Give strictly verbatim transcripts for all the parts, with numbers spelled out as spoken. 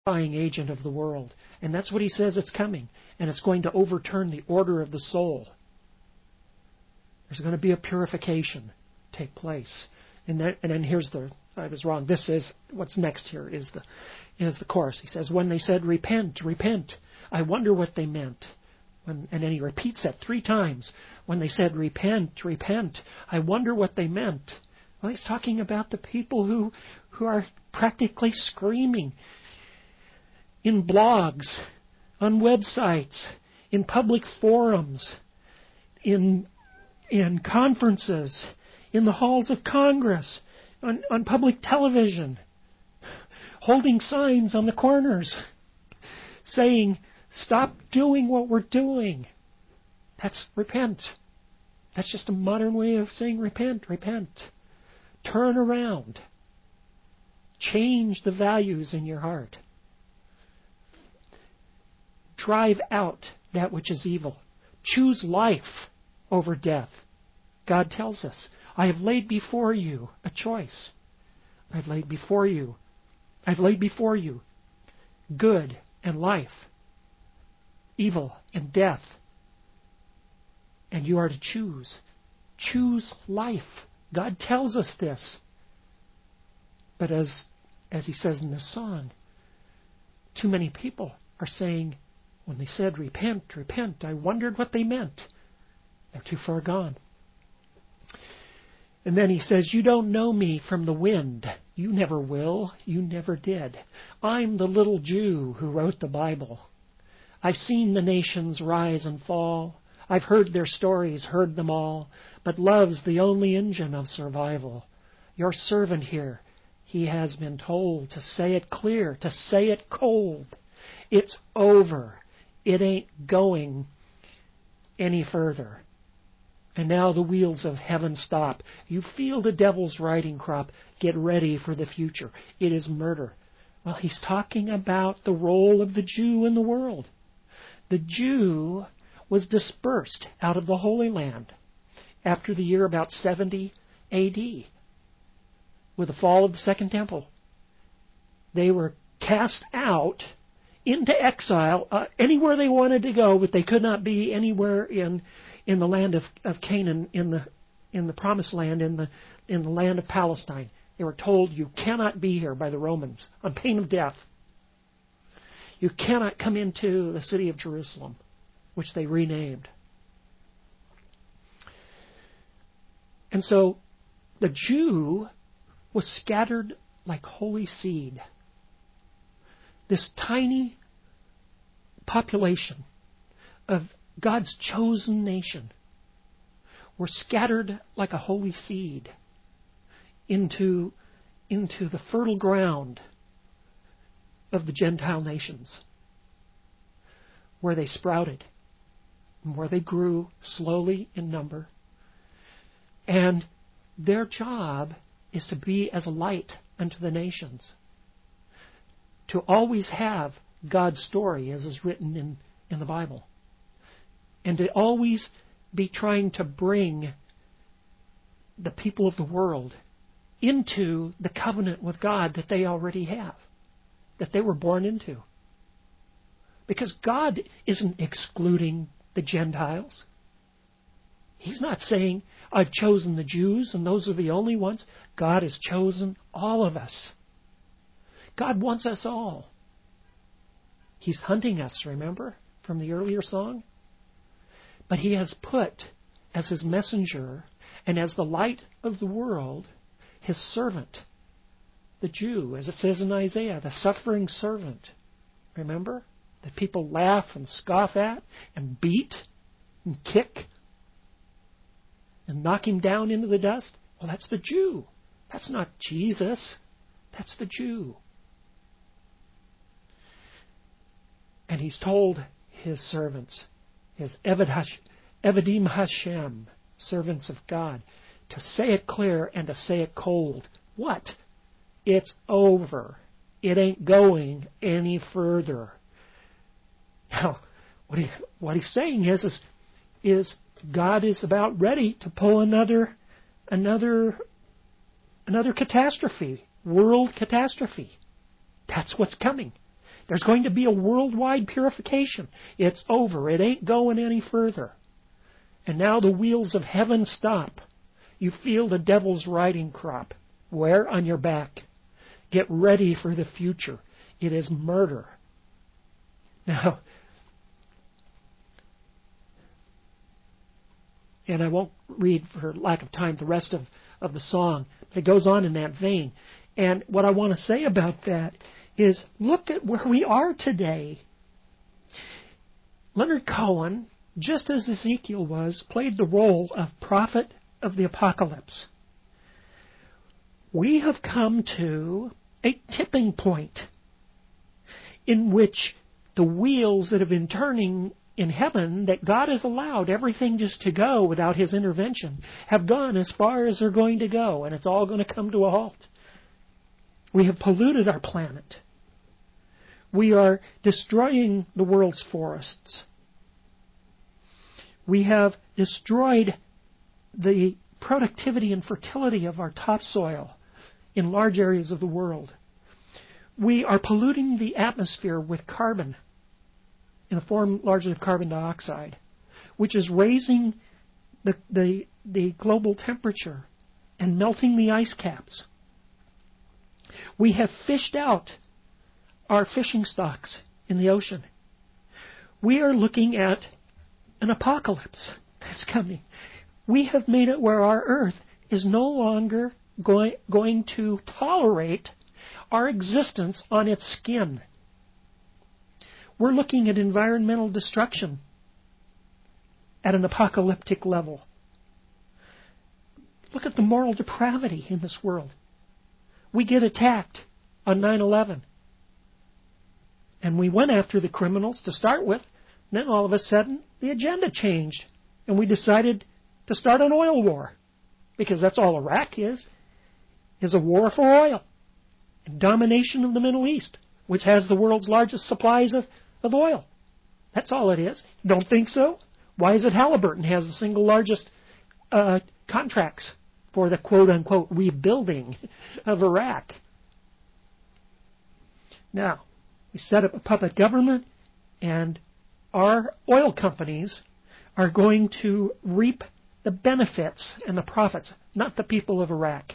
purifying agent of the world. And that's what he says it's coming. And it's going to overturn the order of the soul. There's going to be a purification take place. And, that, and then here's the, I was wrong. This is, what's next here is the, is the chorus. He says, when they said, repent, repent, I wonder what they meant. When, and then he repeats that three times. When they said, repent, repent, I wonder what they meant. Well, he's talking about the people who, who are practically screaming in blogs, on websites, in public forums, in, in conferences, in the halls of Congress, on, on public television, holding signs on the corners, saying, stop doing what we're doing. That's repent. That's just a modern way of saying repent, repent. Turn around. Change the values in your heart. Drive out that which is evil. Choose life over death. God tells us, I have laid before you a choice. I've laid before you. I've laid before you good and life, evil and death. And you are to choose. Choose life. God tells us this. But as, as he says in this song, too many people are saying, when they said, repent, repent, I wondered what they meant. They're too far gone. And then he says, you don't know me from the wind. You never will. You never did. I'm the little Jew who wrote the Bible. I've seen the nations rise and fall. I've heard their stories, heard them all. But love's the only engine of survival. Your servant here, he has been told to say it clear, to say it cold. It's over. It ain't going any further. And now the wheels of heaven stop. You feel the devil's riding crop. Get ready for the future. It is murder. Well, he's talking about the role of the Jew in the world. The Jew was dispersed out of the Holy Land after the year about seventy A D with the fall of the Second Temple. They were cast out into exile uh, anywhere they wanted to go, but they could not be anywhere in in the land of, of Canaan, in the in the Promised Land, in the in the land of Palestine. They were told, you cannot be here by the Romans on pain of death. You cannot come into the city of Jerusalem, which they renamed. And so the Jew was scattered like holy seed. This tiny population of God's chosen nation were scattered like a holy seed into, into the fertile ground of the Gentile nations, where they sprouted, and where they grew slowly in number. And their job is to be as a light unto the nations, to always have God's story as is written in, in the Bible, and to always be trying to bring the people of the world into the covenant with God that they already have, that they were born into. Because God isn't excluding the Gentiles. He's not saying, I've chosen the Jews and those are the only ones. God has chosen all of us. God wants us all. He's hunting us, remember, from the earlier song? But He has put as His messenger and as the light of the world, His servant, the Jew, as it says in Isaiah, the suffering servant. Remember? That people laugh and scoff at and beat and kick and knock Him down into the dust. Well, that's the Jew. That's not Jesus. That's the Jew. And He's told His servants, His Eved Hash, Evedim Hashem, servants of God, to say it clear and to say it cold. What? It's over. It ain't going any further. Now, what, he, what he's saying is, is, is God is about ready to pull another, another, another catastrophe, world catastrophe. That's what's coming. There's going to be a worldwide purification. It's over. It ain't going any further. And now the wheels of heaven stop. You feel the devil's riding crop. Where? On your back. Get ready for the future. It is murder. Now, and I won't read for lack of time the rest of, of the song, but it goes on in that vein. And what I want to say about that is look at where we are today. Leonard Cohen, just as Ezekiel was, played the role of prophet of the apocalypse. We have come to a tipping point in which the wheels that have been turning in heaven, that God has allowed everything just to go without His intervention, have gone as far as they're going to go, and it's all going to come to a halt. We have polluted our planet. We are destroying the world's forests. We have destroyed the productivity and fertility of our topsoil in large areas of the world. We are polluting the atmosphere with carbon, in the form largely of carbon dioxide, which is raising the, the, the global temperature and melting the ice caps. We have fished out our fishing stocks in the ocean. We are looking at an apocalypse that's coming. We have made it where our earth is no longer going, going to tolerate our existence on its skin. We're looking at environmental destruction at an apocalyptic level. Look at the moral depravity in this world. We get attacked on nine eleven. And we went after the criminals to start with. Then all of a sudden, the agenda changed. And we decided to start an oil war. Because that's all Iraq is, is a war for oil. And domination of the Middle East, which has the world's largest supplies of, of oil. That's all it is. Don't think so? Why is it Halliburton has the single largest uh, contracts for the quote-unquote rebuilding of Iraq? Now, we set up a puppet government, and our oil companies are going to reap the benefits and the profits, not the people of Iraq.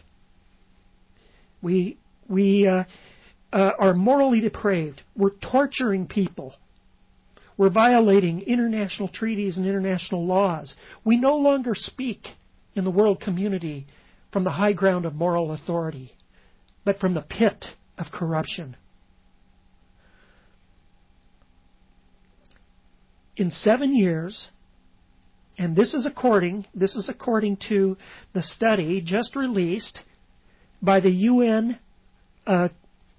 We we uh, uh, are morally depraved. We're torturing people. We're violating international treaties and international laws. We no longer speak in the world community from the high ground of moral authority, but from the pit of corruption. In seven years, and this is according this is according to the study just released by the U N uh,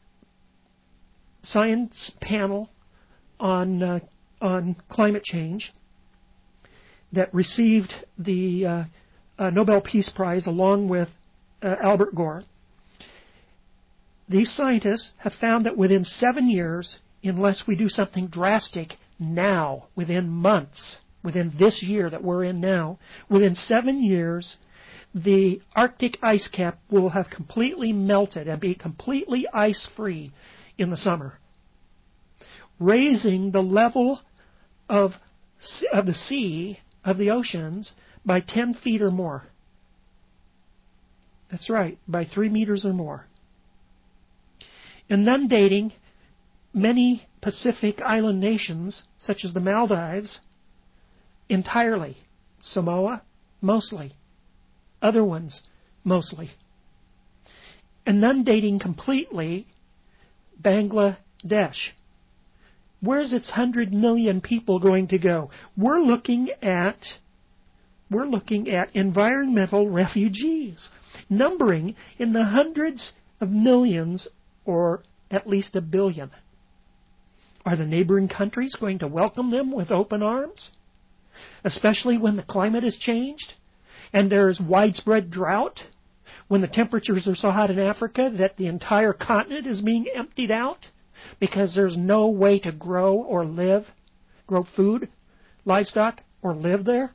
Science Panel on uh, on climate change that received the uh, uh, Nobel Peace Prize along with uh, Albert Gore. These scientists have found that within seven years, unless we do something drastic now, within months, within this year that we're in now, within seven years, the Arctic ice cap will have completely melted and be completely ice-free in the summer, raising the level of, of the sea, of the oceans, by ten feet or more. That's right, by three meters or more. Inundating many Pacific island nations, such as the Maldives, entirely. Samoa, mostly. Other ones, mostly. Inundating completely Bangladesh. Where's its hundred million people going to go? We're looking at we're looking at environmental refugees, numbering in the hundreds of millions or at least a billion. Are the neighboring countries going to welcome them with open arms? Especially when the climate has changed and there is widespread drought, when the temperatures are so hot in Africa that the entire continent is being emptied out because there's no way to grow or live, grow food, livestock, or live there.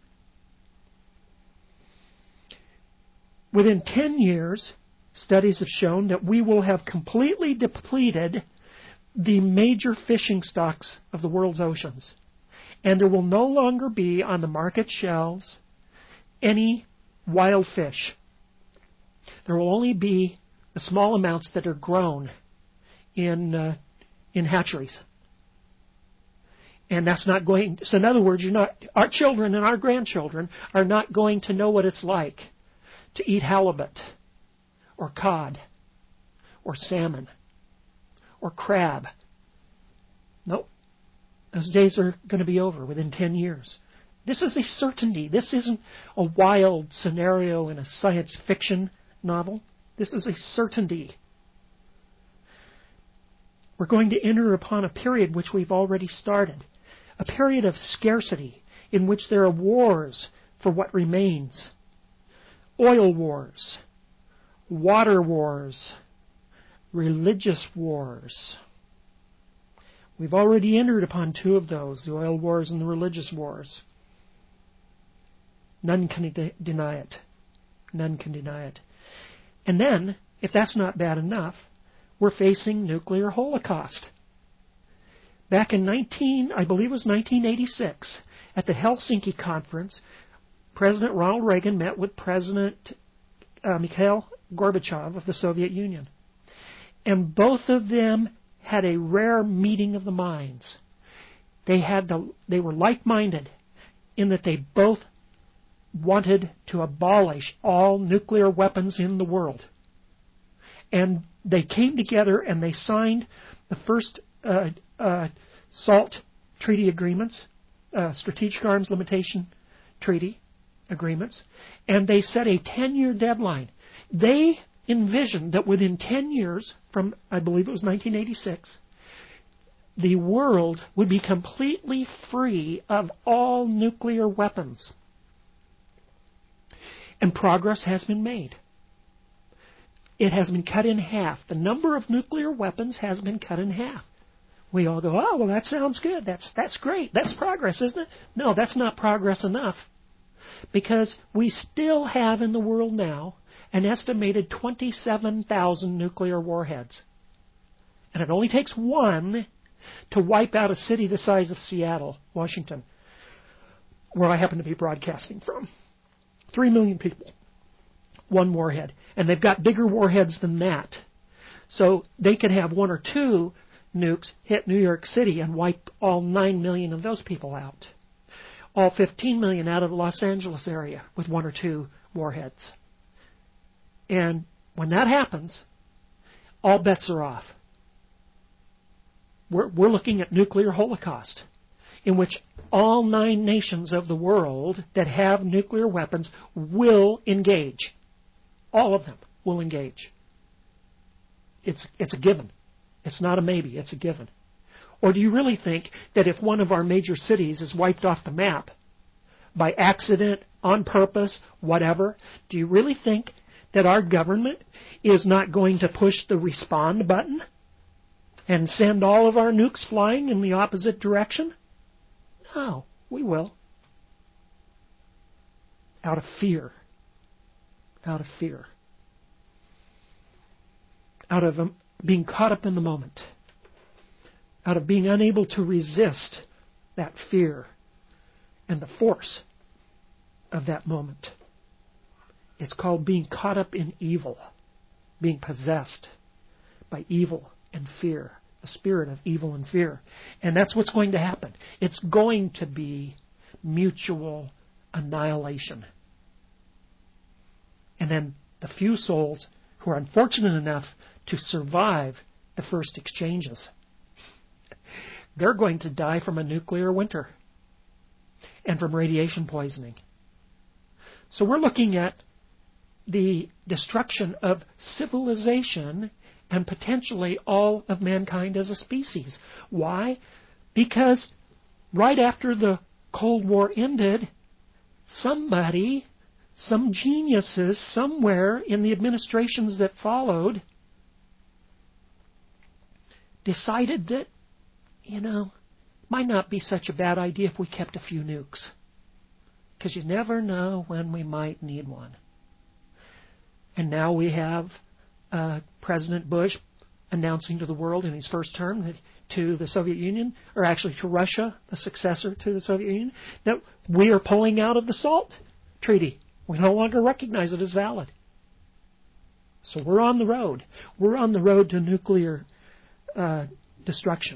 Within ten years, studies have shown that we will have completely depleted the major fishing stocks of the world's oceans. And there will no longer be on the market shelves any wild fish. There will only be the small amounts that are grown in uh, in hatcheries. And that's not going. So in other words, you're not. Our children and our grandchildren are not going to know what it's like to eat halibut, or cod, or salmon, or crab. Nope. Those days are going to be over within ten years. This is a certainty. This isn't a wild scenario in a science fiction novel. This is a certainty. We're going to enter upon a period which we've already started. A period of scarcity in which there are wars for what remains. Oil wars, water wars, religious wars. We've already entered upon two of those, the oil wars and the religious wars. None can de- deny it. None can deny it. And then, if that's not bad enough, we're facing nuclear holocaust. Back in nineteen, I believe it was nineteen eighty-six, at the Helsinki conference, President Ronald Reagan met with President uh, Mikhail Gorbachev of the Soviet Union. And both of them had a rare meeting of the minds. They had the, they were like-minded in that they both wanted to abolish all nuclear weapons in the world. And they came together and they signed the first uh, uh, SALT treaty agreements, uh, Strategic Arms Limitation Treaty agreements, and they set a ten-year deadline. They envisioned that within ten years, from I believe it was nineteen eighty-six, the world would be completely free of all nuclear weapons. And progress has been made. It has been cut in half. The number of nuclear weapons has been cut in half. We all go, oh, well, that sounds good. That's, that's great. That's progress, isn't it? No, that's not progress enough. Because we still have in the world now an estimated twenty-seven thousand nuclear warheads. And it only takes one to wipe out a city the size of Seattle, Washington, where I happen to be broadcasting from. Three million people, one warhead. And they've got bigger warheads than that. So they could have one or two nukes hit New York City and wipe all nine million of those people out. All fifteen million out of the Los Angeles area with one or two warheads. And when that happens, all bets are off. We're, we're looking at nuclear holocaust, in which all nine nations of the world that have nuclear weapons will engage. All of them will engage. It's, it's a given. It's not a maybe, it's a given. Or do you really think that if one of our major cities is wiped off the map, by accident, on purpose, whatever, do you really think that our government is not going to push the respond button and send all of our nukes flying in the opposite direction? No, we will. Out of fear. Out of fear. Out of um, being caught up in the moment. Out of being unable to resist that fear and the force of that moment. It's called being caught up in evil, being possessed by evil and fear, the spirit of evil and fear. And that's what's going to happen. It's going to be mutual annihilation. And then the few souls who are unfortunate enough to survive the first exchanges, they're going to die from a nuclear winter and from radiation poisoning. So we're looking at the destruction of civilization and potentially all of mankind as a species. Why? Because right after the Cold War ended, somebody, some geniuses somewhere in the administrations that followed decided that, you know, might not be such a bad idea if we kept a few nukes. Because you never know when we might need one. And now we have uh, President Bush announcing to the world in his first term, that, to the Soviet Union, or actually to Russia, the successor to the Soviet Union, that we are pulling out of the SALT Treaty. We no longer recognize it as valid. So we're on the road. We're on the road to nuclear uh, destruction.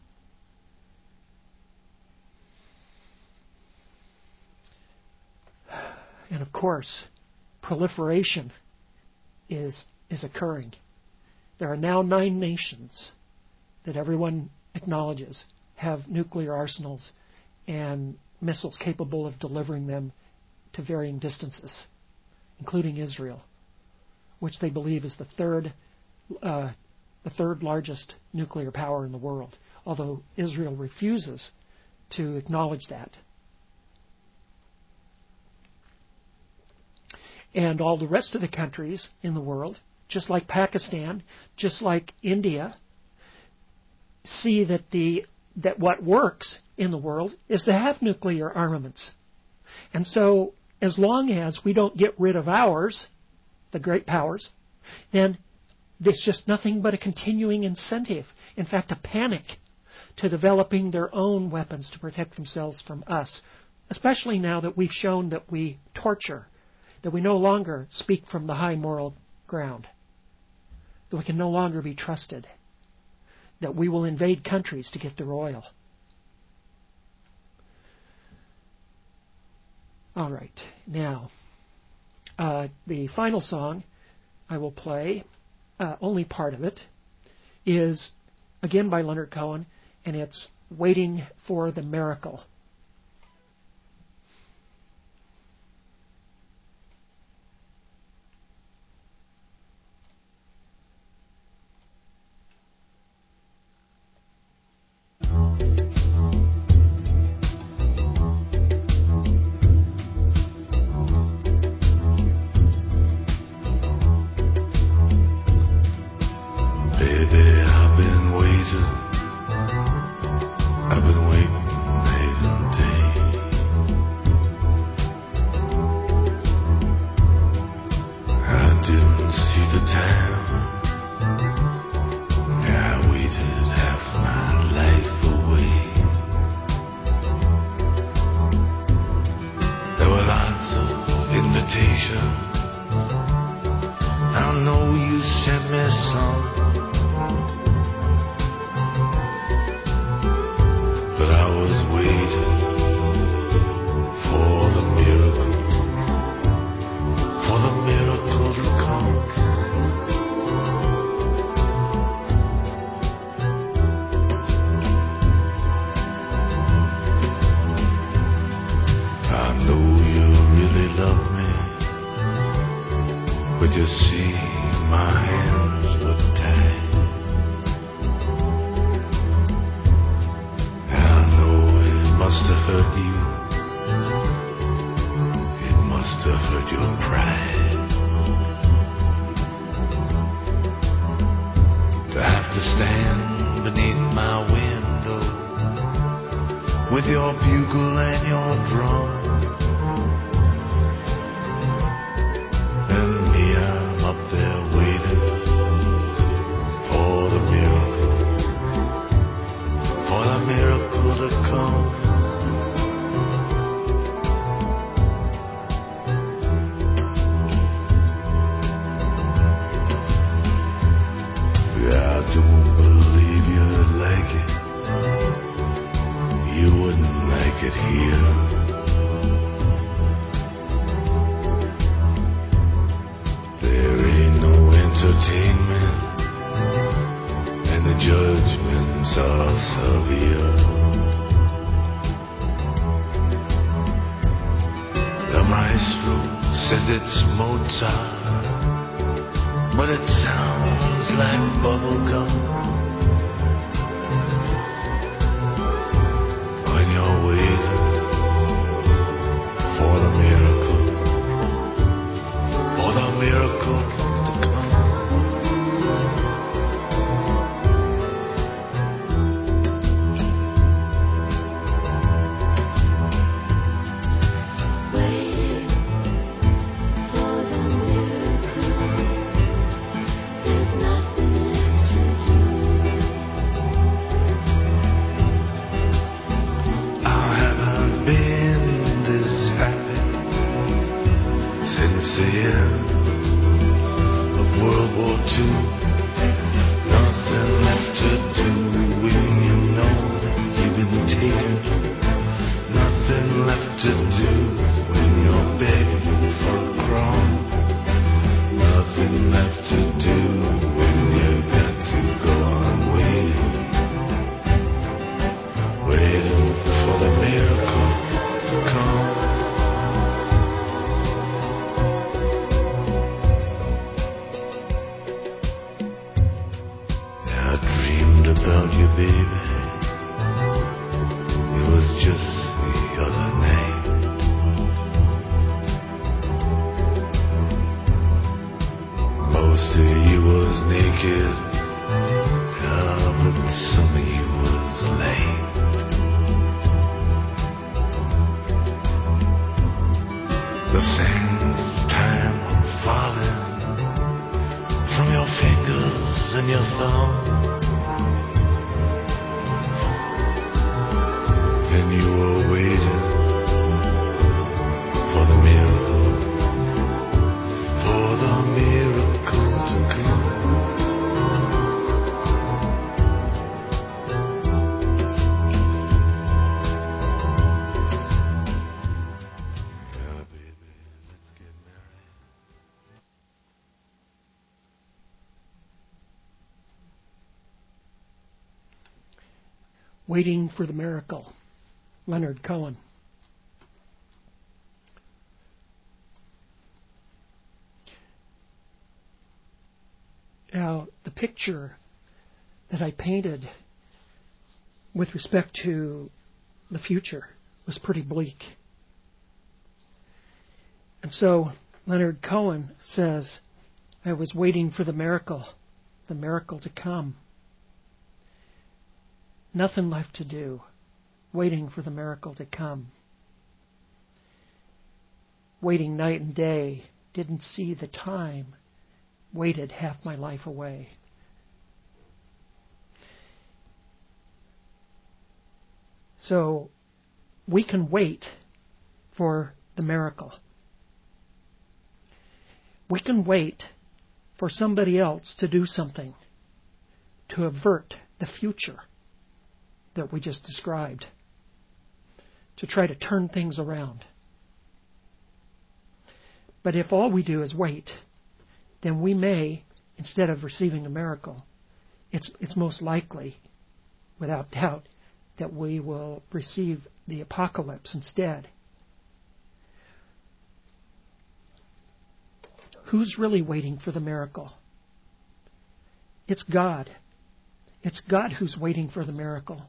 And of course, proliferation is is occurring. There are now nine nations that everyone acknowledges have nuclear arsenals and missiles capable of delivering them to varying distances, including Israel, which they believe is the third uh, the third largest nuclear power in the world, although Israel refuses to acknowledge that. And all the rest of the countries in the world, just like Pakistan, just like India, see that the that what works in the world is to have nuclear armaments. And so as long as we don't get rid of ours, the great powers, then there's just nothing but a continuing incentive, in fact a panic, to developing their own weapons to protect themselves from us, especially now that we've shown that we torture, that we no longer speak from the high moral ground, that we can no longer be trusted, that we will invade countries to get their oil. All right, now, uh, the final song I will play, uh, only part of it, is again by Leonard Cohen, and it's Waiting for the Miracle. There's nothing left to do. Waiting for the Miracle, Leonard Cohen. Now, the picture that I painted with respect to the future was pretty bleak. And so Leonard Cohen says, I was waiting for the miracle, the miracle to come. Nothing left to do, waiting for the miracle to come. Waiting night and day, didn't see the time, waited half my life away. So we can wait for the miracle. We can wait for somebody else to do something to avert the future that we just described, to try to turn things around. But if all we do is wait, then we may, instead of receiving a miracle, it's, it's most likely, without doubt, that we will receive the apocalypse instead. Who's really waiting for the miracle? It's God. It's God who's waiting for the miracle.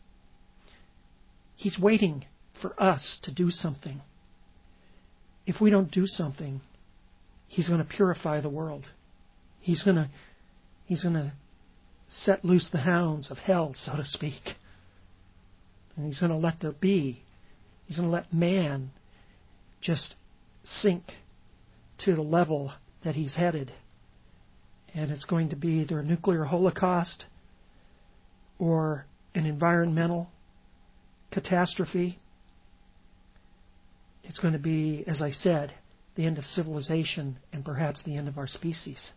He's waiting for us to do something. If we don't do something, He's going to purify the world. He's going to, He's going to set loose the hounds of hell, so to speak. And He's going to let there be. He's going to let man just sink to the level that he's headed. And it's going to be either a nuclear holocaust or an environmental catastrophe. It's going to be, as I said, the end of civilization and perhaps the end of our species.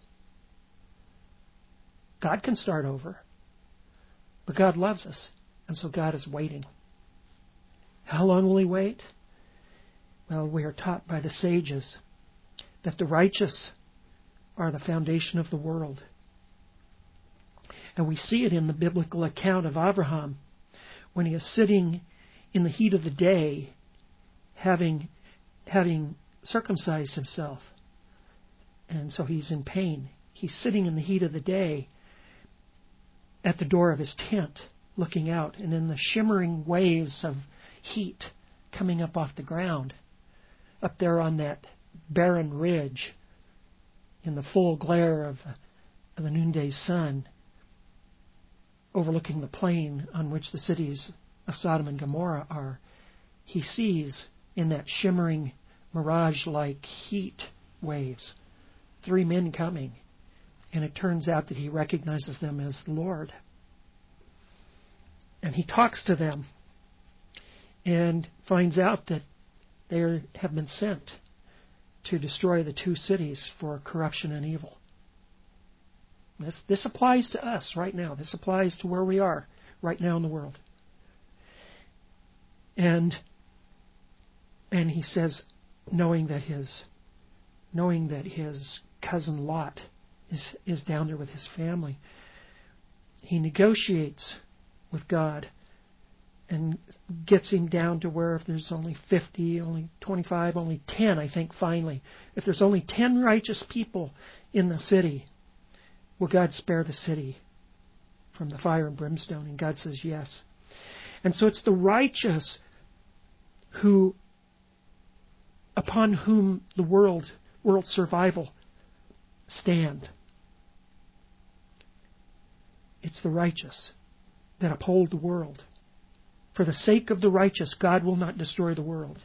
God can start over, but God loves us, and so God is waiting. How long will He wait? Well, we are taught by the sages that the righteous are the foundation of the world. And we see it in the biblical account of Abraham when he is sitting in the heat of the day, having, having circumcised himself. And so he's in pain. He's sitting in the heat of the day at the door of his tent, looking out, and in the shimmering waves of heat coming up off the ground, up there on that barren ridge, in the full glare of, of the noonday sun, overlooking the plain on which the cities of Sodom and Gomorrah are, he sees in that shimmering mirage-like heat waves three men coming, and it turns out that he recognizes them as the Lord. And he talks to them and finds out that they have been sent to destroy the two cities for corruption and evil. This, this applies to us right now. This applies to where we are right now in the world. And and he says, knowing that his knowing that his cousin Lot is is down there with his family, he negotiates with God and gets him down to where if there's only fifty, only twenty-five, only ten, I think finally, if there's only ten righteous people in the city, will God spare the city from the fire and brimstone? And God says yes. And so it's the righteous who, upon whom the world, world survival stand. It's the righteous that uphold the world. For the sake of the righteous, God will not destroy the world.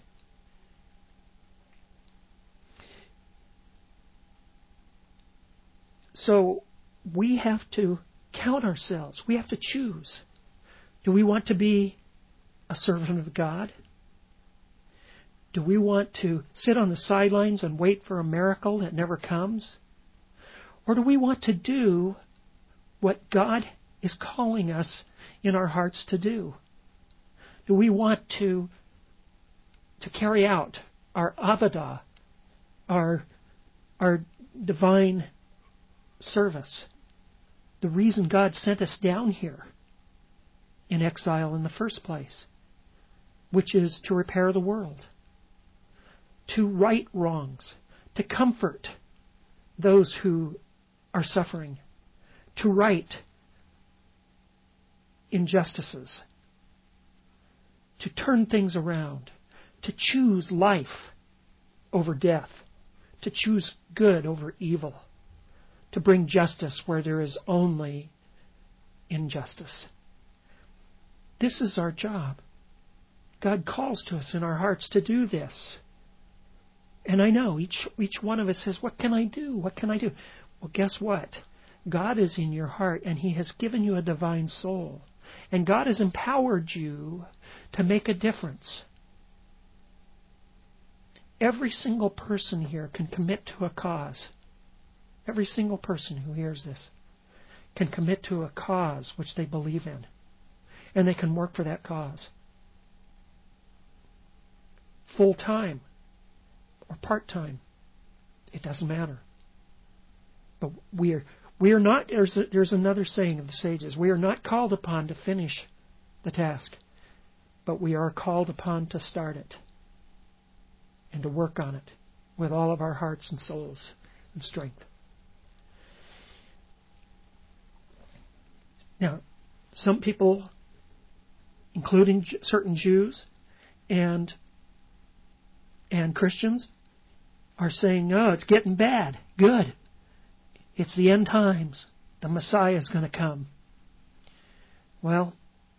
So we have to count ourselves. We have to choose. Do we want to be a servant of God? Do we want to sit on the sidelines and wait for a miracle that never comes? Or do we want to do what God is calling us in our hearts to do? Do we want to, to carry out our avodah, our, our divine service, the reason God sent us down here? in exile in the first place, which is to repair the world, to right wrongs, to comfort those who are suffering, to right injustices, to turn things around, to choose life over death, to choose good over evil, to bring justice where there is only injustice. This is our job. God calls to us in our hearts to do this. And I know each each one of us says, what can I do? What can I do? Well, guess what? God is in your heart, and He has given you a divine soul. And God has empowered you to make a difference. Every single person here can commit to a cause. Every single person who hears this can commit to a cause which they believe in. And they can work for that cause. Full time or part time. It doesn't matter. But we are we are not there's a, there's another saying of the sages. We are not called upon to finish the task, but we are called upon to start it and to work on it with all of our hearts and souls and strength. Now, some people, including certain Jews and and Christians, are saying, no, it's getting bad. Good. It's the end times. The Messiah is going to come. Well,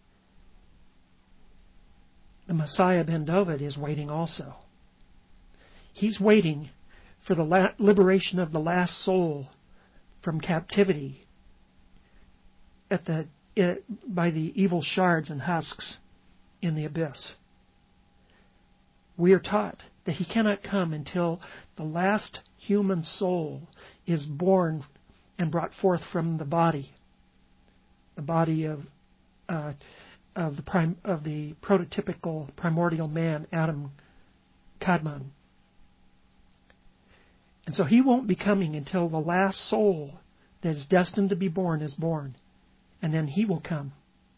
the Messiah ben David is waiting also. He's waiting for the la- liberation of the last soul from captivity at the it, by the evil shards and husks in the abyss. We are taught that He cannot come until the last human soul is born and brought forth from the body, the body of uh, of the prim- of the prototypical primordial man, Adam Kadmon. And so He won't be coming until the last soul that is destined to be born is born, and then He will come.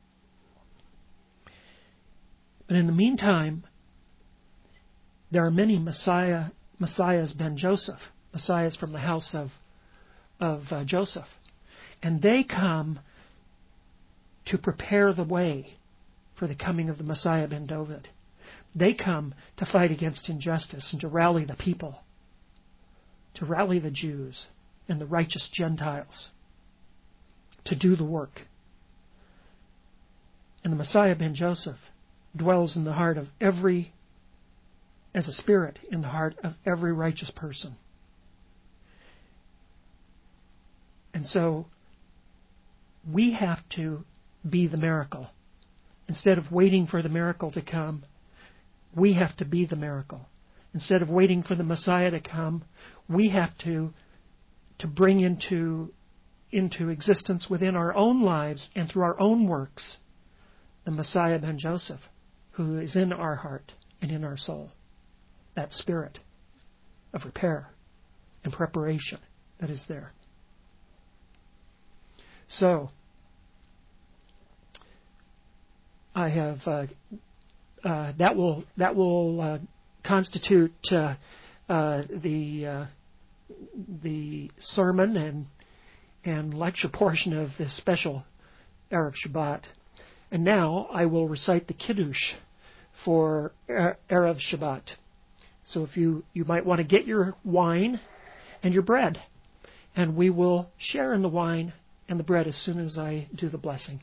But in the meantime, there are many Messiah, Messiahs ben Joseph, Messiahs from the house of, of uh, Joseph. And they come to prepare the way for the coming of the Messiah ben David. They come to fight against injustice and to rally the people, to rally the Jews and the righteous Gentiles, to do the work. And the Messiah ben Joseph dwells in the heart of every as a spirit in the heart of every righteous person. And so we have to be the miracle. Instead of waiting for the miracle to come, we have to be the miracle. Instead of waiting for the Messiah to come, we have to to bring into into existence within our own lives and through our own works the Messiah ben Joseph, who is in our heart and in our soul. That spirit of repair and preparation that is there. So, I have uh, uh, that will that will uh, constitute uh, uh, the uh, the sermon and and lecture portion of this special Erev Shabbat. And now I will recite the Kiddush for Erev Shabbat. So if you, you might want to get your wine and your bread, and we will share in the wine and the bread as soon as I do the blessing.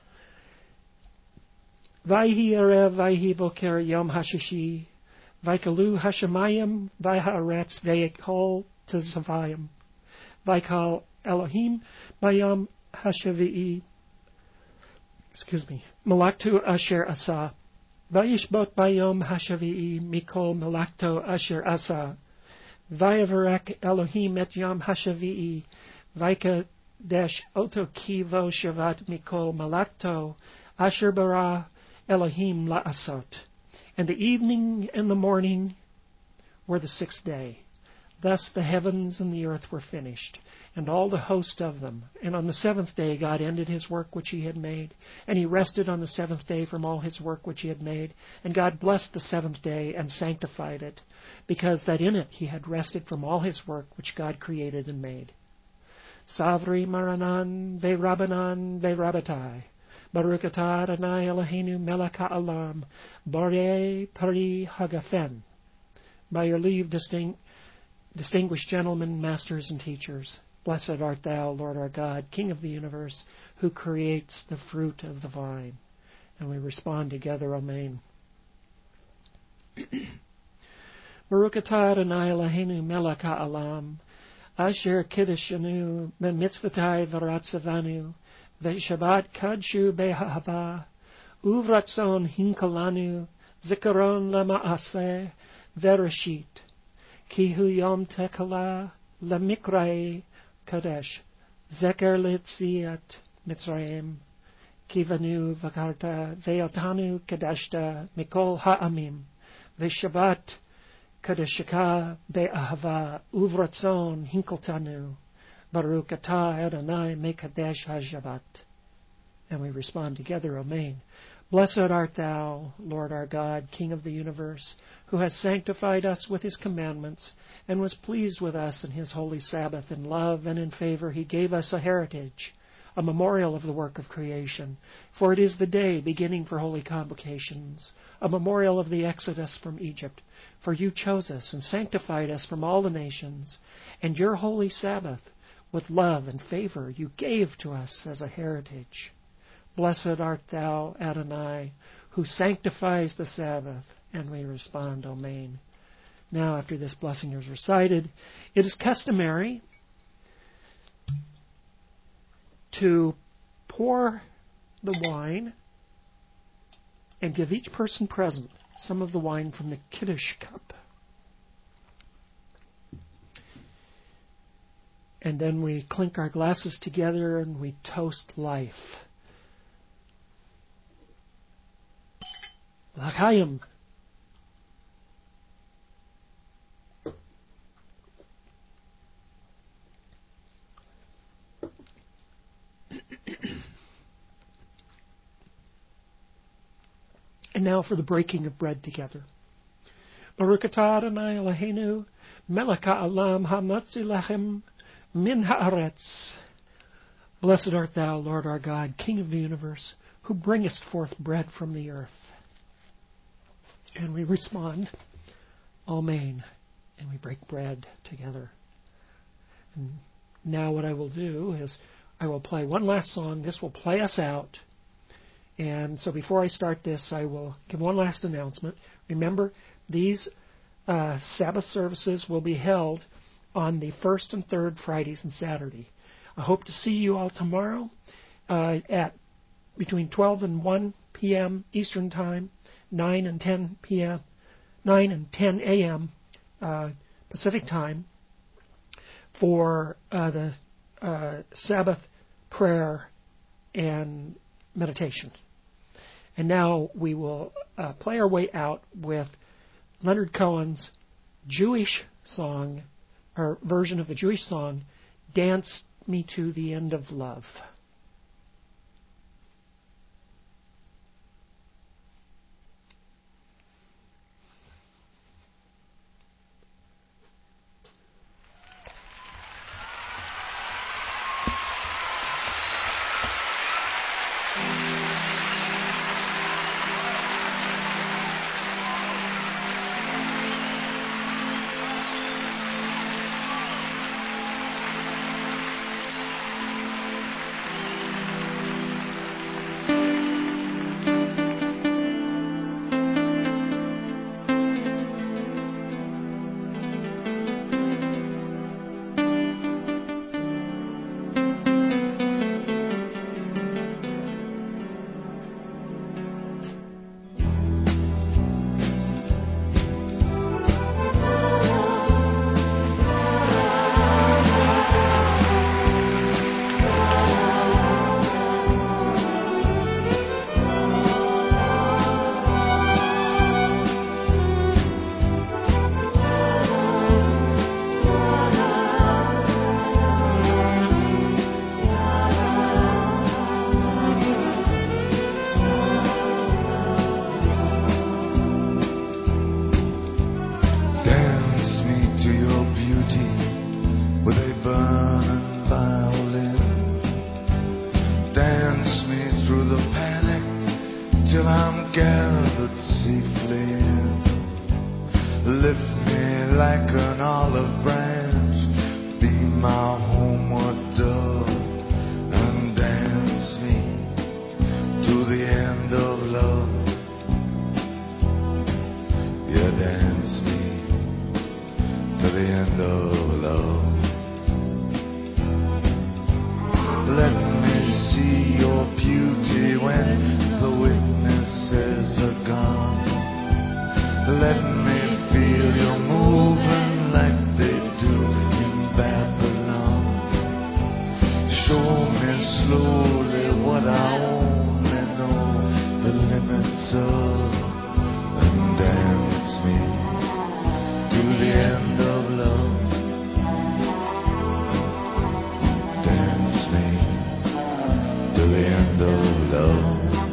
Vayhi erev, vayhi boker yom hashishi, vaykalu hashemayim, vayhaaretz vayekol tezavayim, vaykal Elohim bayam hashavi'i, excuse me, malaktu asher asa. Vayishbot bayom hashavi'i mikol malakto asher asa. Vayavarek Elohim et yom hashavi'i. Vaykadesh oto kivo shavat mikol malakto asher bara Elohim la'asot. And the evening and the morning were the sixth day. Thus the heavens and the earth were finished, and all the host of them. And on the seventh day God ended his work which he had made, and he rested on the seventh day from all his work which he had made. And God blessed the seventh day and sanctified it, because that in it he had rested from all his work which God created and made. Savri Maranan ve Rabbanan ve Rabbatai. Baruch atah Adonai Eloheinu melech ha'olam, Borei Pari Hagafen. By your leave, distinct Distinguished gentlemen, masters, and teachers, blessed art thou, Lord our God, King of the universe, who creates the fruit of the vine. And we respond together, Amen. Baruch atah Adonai Eloheinu melech ha'olam, asher kiddeshanu b'mitzvotai v'ratzavanu, v'shabbat kadshu be'ahava, uvratzon hinkalanu, zikaron lama'aseh, v'rashit. Ki hu yom tekala lemikrai kadesh, zeker litziat Mitzrayim, ki vanu vakarta ve'otanu kadeshta mikol ha'amim, ve'shabbat kadeshaka be'ahava uvratzon hinkeltanu, Baruch atah Adonai mekadesh ha'shabbat. And we respond together, Amen. Blessed art thou, Lord our God, King of the universe, who has sanctified us with his commandments, and was pleased with us in his holy Sabbath. In love and in favor he gave us a heritage, a memorial of the work of creation. For it is the day beginning for holy convocations, a memorial of the exodus from Egypt. For you chose us and sanctified us from all the nations, and your holy Sabbath, with love and favor, you gave to us as a heritage. Blessed art thou, Adonai, who sanctifies the Sabbath. And we respond, Amen. Now, after this blessing is recited, it is customary to pour the wine and give each person present some of the wine from the Kiddush cup. And then we clink our glasses together and we toast life. L'chaim. And now for the breaking of bread together. Baruch atah Adonai Eloheinu melech ha'olam ha'motzi lechem min ha'aretz. Blessed art thou, Lord our God, King of the universe, who bringest forth bread from the earth. And we respond, Amen. And we break bread together. And now what I will do is I will play one last song. This will play us out. And so before I start this, I will give one last announcement. Remember, these uh, Sabbath services will be held on the first and third Fridays and Saturday. I hope to see you all tomorrow uh, at between twelve and one p.m. Eastern Time, nine and ten p.m., nine and ten a.m. Uh, Pacific Time for uh, the uh, Sabbath prayer and meditation. And now we will uh, play our way out with Leonard Cohen's Jewish song, or version of the Jewish song, Dance Me to the End of Love. gathered safely in. Lift me like an olive branch, be my homeward dove, and dance me to the end of love. Yeah, dance me to the end of love. Let me see your beauty when the witnesses are gone. Let me feel you moving like they do in Babylon. Show me slowly what I only know the limits of, and dance me to the end of love. Dance me to the end of love.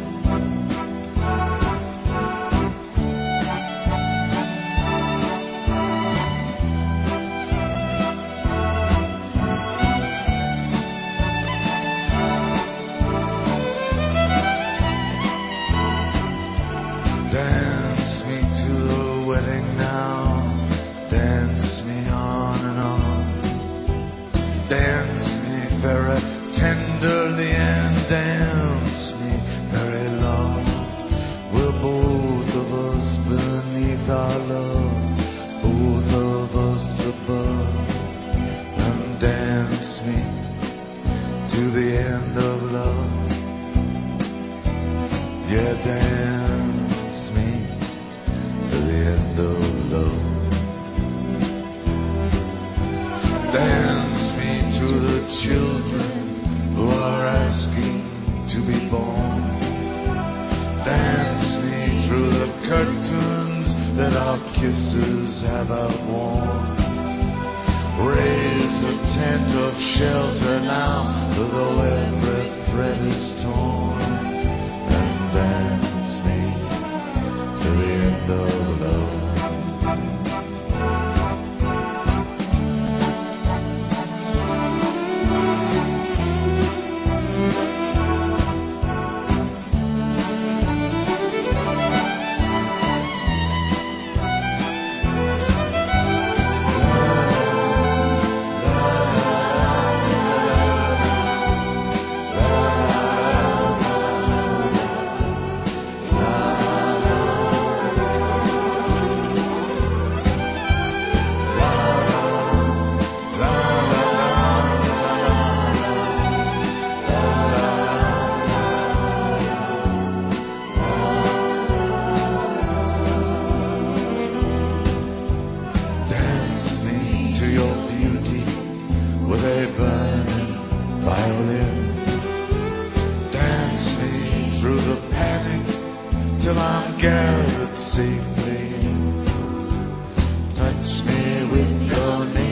Dance me to the wedding now. Dance me on and on. Dance me very tenderly and dance me very long. We're both of us beneath our love, both of us above, and dance me to the end of love. Yeah, dance me to the end of love. Dance me to the children who are asking to be born. Dance me through the curtains that our kisses have outworn. Raise a tent of shelter now, though every thread is torn, and dance me to the end of love. Till I'm gathered safely. Touch me with your name.